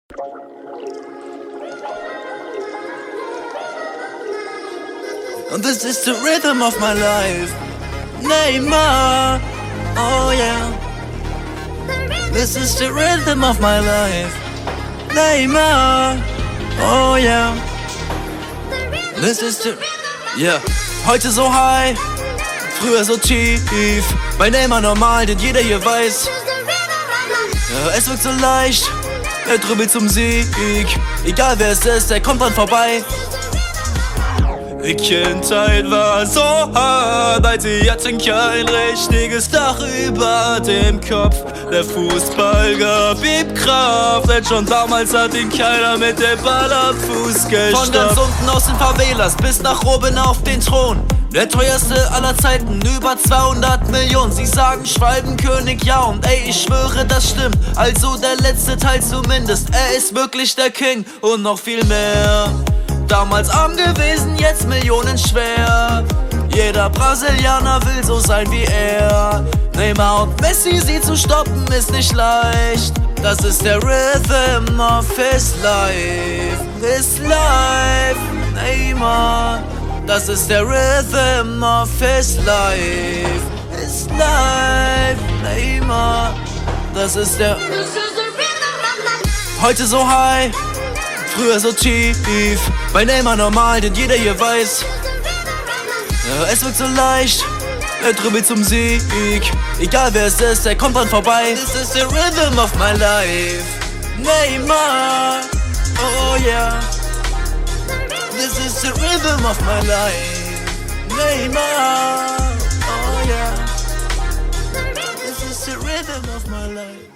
And this is the rhythm of my life. Neymar, oh yeah. This is the rhythm of my life. Neymar, oh yeah. This is the... Yeah. Heute so high, früher so tief. Bei Neymar normal, denn jeder hier weiß. Ja, es wirkt so leicht, er dribbelt zum Sieg. Egal wer es ist, er kommt dran vorbei. Die Kindheit war so hart, weil sie hatten kein richtiges Dach über dem Kopf. Der Fußball gab ihm Kraft, denn schon damals hat ihn keiner mit dem Ball am Fuß gestoppt. Von ganz unten aus den Favelas bis nach oben auf den Thron. Der teuerste aller Zeiten, über 200 Millionen. Sie sagen Schwalbenkönig, ja, und ey, ich schwöre, das stimmt. Also der letzte Teil zumindest, er ist wirklich der King und noch viel mehr. Damals arm gewesen, jetzt millionenschwer. Jeder Brasilianer will so sein wie er. Neymar und Messi, sie zu stoppen, ist nicht leicht. Das ist der Rhythm of his life. His life, Neymar. Das ist der Rhythm of his life. His life, Neymar. Das ist der... Heute so high, früher so tief. Bei Neymar normal, denn jeder hier weiß. Ja, es wirkt so leicht, er dribbelt zum Sieg. Egal wer es ist, er kommt dran vorbei. This is the rhythm of my life. Neymar, oh yeah. This is the rhythm of my life. Neymar, oh yeah. This is the rhythm of my life.